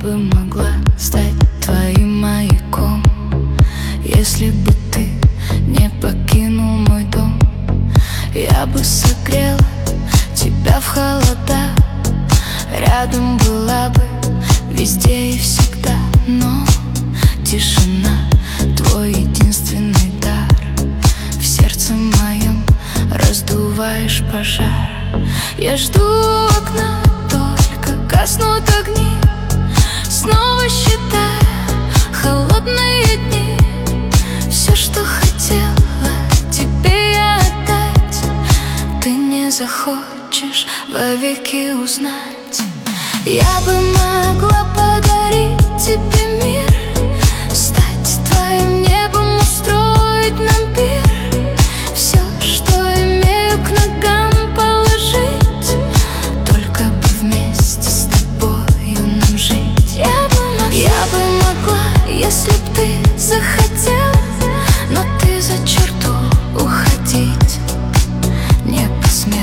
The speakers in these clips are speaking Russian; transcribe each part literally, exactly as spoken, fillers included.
бы могла стать твоим маяком, если бы ты не покинул мой дом. Я бы согрела тебя в холода, рядом была бы везде и всегда. Но тишина — твой единственный дар. В сердце моем раздуваешь пожар. Я жду у окна, только гаснут огни, снова считая холодные дни. Все, что хотела тебе я отдать, ты не захочешь вовеки узнать. Я бы могла подарить тебе мир, стать твоим небом, устроить нам пир, все, что имею, к ногам положить, только бы вместе с тобою нам жить. Я бы могла, я бы могла, если б ты захотел, но ты за черту уходить не посмел.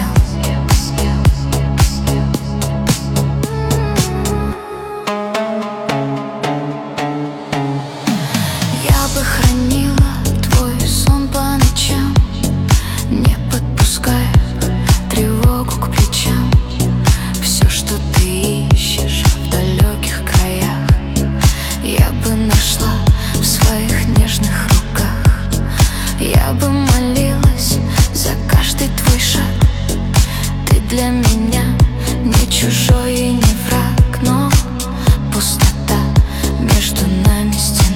Хранила твой сон по ночам, не подпуская тревогу к плечам. Все, что ты ищешь в далеких краях, я бы нашла в своих нежных руках. Я бы молилась за каждый твой шаг. Ты для меня не чужой и не враг, но пустота между нами стеной.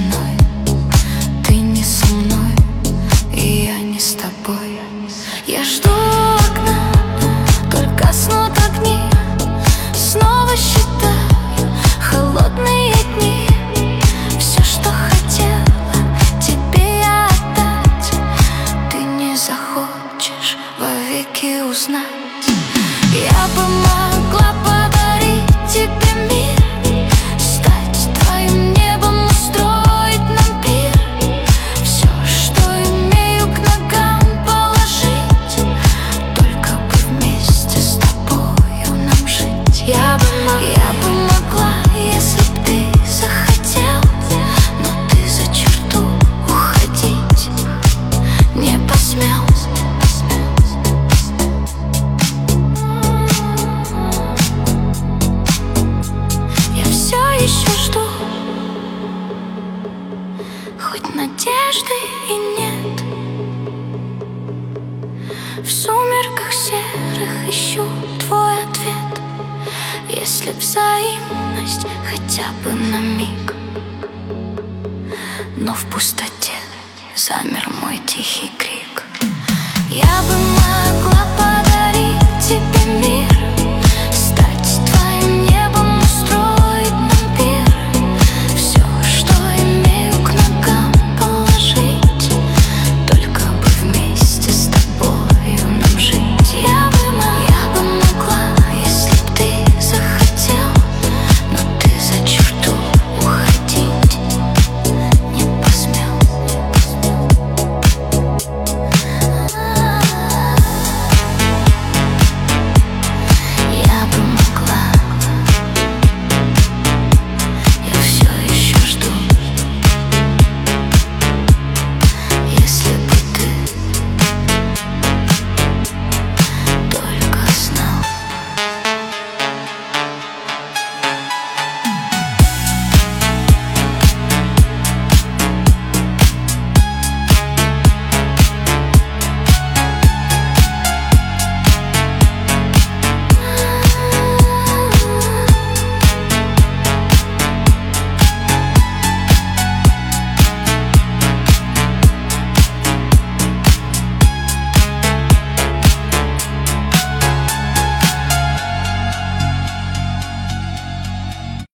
Я жду у окна, только гаснут огни, снова считаю холодные дни. Все, что хотела тебе я отдать, ты не захочешь вовеки узнать. Я бы могла подарить тебе мир, стать твоим небом, устроить нам пир, все, что имею, к ногам положить, только бы вместе с тобою нам жить. Я бы могла, я бы могла, если б ты захотел, но ты за черту уходить не посмел. Я все еще жду, хоть надежды и нет. В сумерках серых ищу твой ответ. Если взаимность хотя бы на миг, но в пустоте замер мой тихий крик. Я бы могла подарить тебе